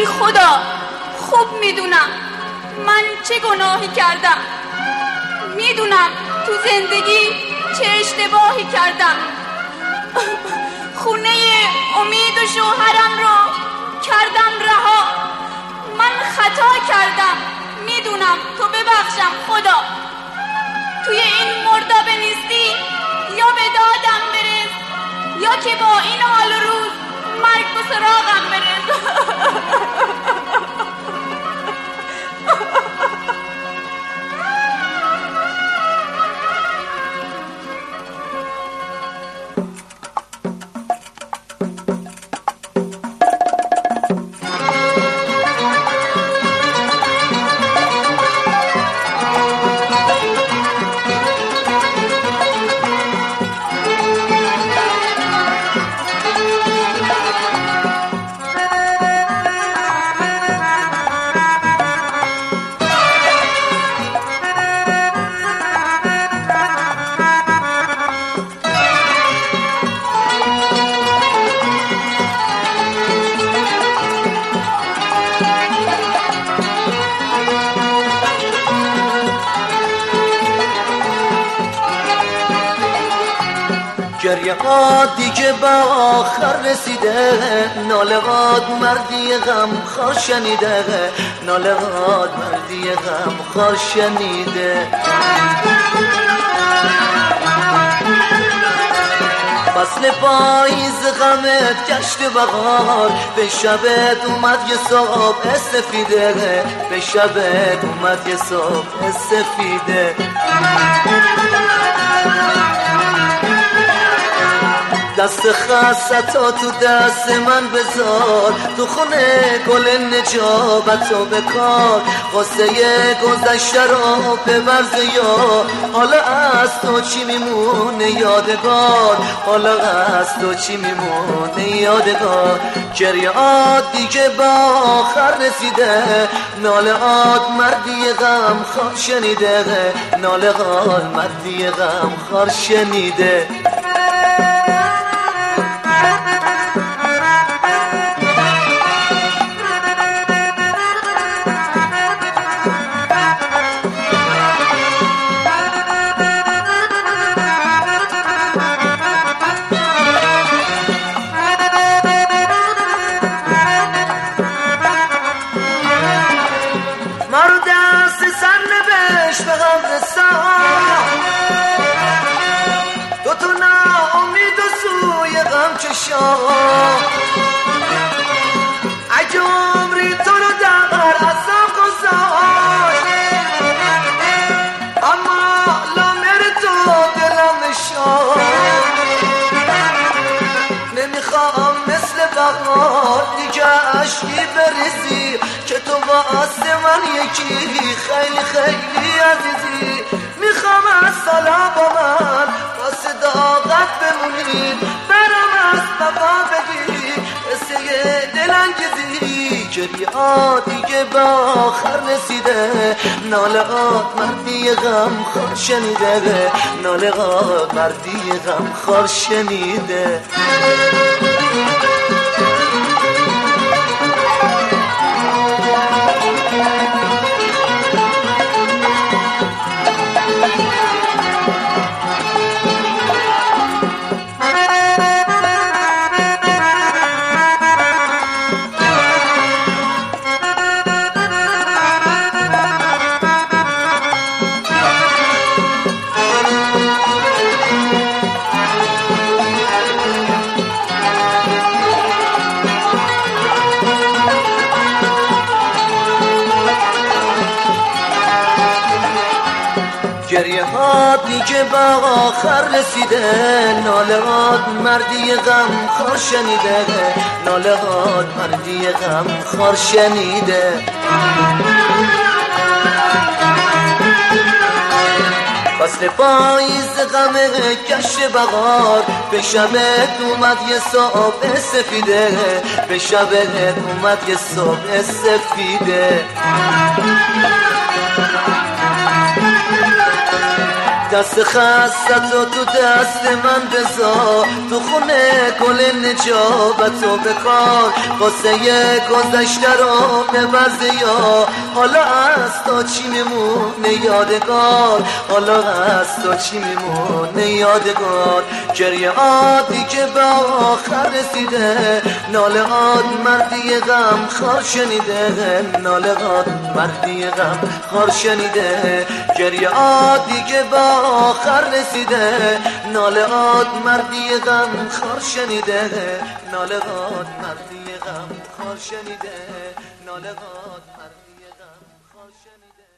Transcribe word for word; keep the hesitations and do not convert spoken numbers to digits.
خدا خوب میدونم من چه گناهی کردم، میدونم تو زندگی چه اشتباهی کردم. خونه امید و شوهرم رو کردم رها. من خطا کردم، میدونم، تو ببخشم خدا. توی این مردابه نیستی یا به دادم برس یا که با این حال روز مرگ به سراغم برس. گریه ها دیگه به آخر رسیده، ناله هات مردی غم خوار شنیده، ناله هات مردی غم خوار شنیده. فصل پاییز غمت گشت بهار، به شبت اومد یه صبح سفیده، به شبت اومد یه صبح سفیده. دست خستتا تو دست من بذار، تو خونه گل نجابت رو بکار، قصه گذشته رو ببرز یا حالا از تو چی میمونه یادگار، حالا از تو چی میمونه یادگار. گریه آت دیگه به آخر رسیده، ناله آت مردی غم خوار شنیده، ناله آت مردی غم خوار شنیده. اگه عمری تو رو در عذاب گذاشت، اما لامر تو دلم نشان. نمیخوام مثل بهار دیگه عشقی بریزی، که تو واسه من یکی خیلی خیلی عزیزی. میخوام از سالا با من واسه داغت بمونی، برام از بابا بگی قصه دلانگیزی. گریه ها دیگه به آخر رسیده، ناله ها مردی غم خوار شنیده، ناله ها مردی غم خوار شنیده. گریه ها دیگه به آخر رسیده، ناله هات مردی غم خوار شنیده، ناله هات مردی غم خوار شنیده. فصل پاییز غم گشت بهار، به شبت اومد یه صبح سفیده، به شبت اومد یه صبح سفیده. دست خستتو تو دست من بذار، تو خونه گل نجابتو بکار، قصه گذشته رو ببزه یا حالا از تا چی میمونه یادگار، حالا از تا چی میمونه یادگار. گریه عادی که به آخر رسیده، ناله آد مردی غم خار شنیده، ناله آد مردی غم خار شنیده. گریه عادی که به آخر رسیده، ناله آد مردی غم خار شنیده، ناله آد مردی غم خار شنیده، ناله آد مردی غم خار شنیده.